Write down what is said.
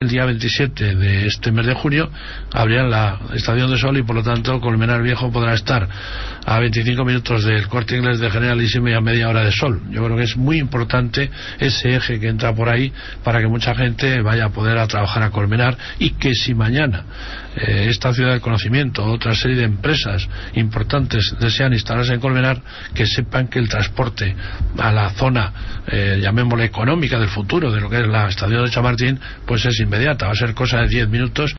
El día 27 de este mes de junio abrirán la Estación de Sol y por lo tanto Colmenar Viejo podrá estar a 25 minutos del Corte Inglés de Generalísimo y a media hora de sol. Yo creo que es muy importante ese eje que entra por ahí para que mucha gente vaya a poder a trabajar a Colmenar, y que si mañana esta ciudad del conocimiento, otra serie de empresas importantes desean instalarse en Colmenar, que sepan que el transporte a la zona, llamémosle económica del futuro, de lo que es la estación de Chamartín, pues es inmediata, va a ser cosa de 10 minutos.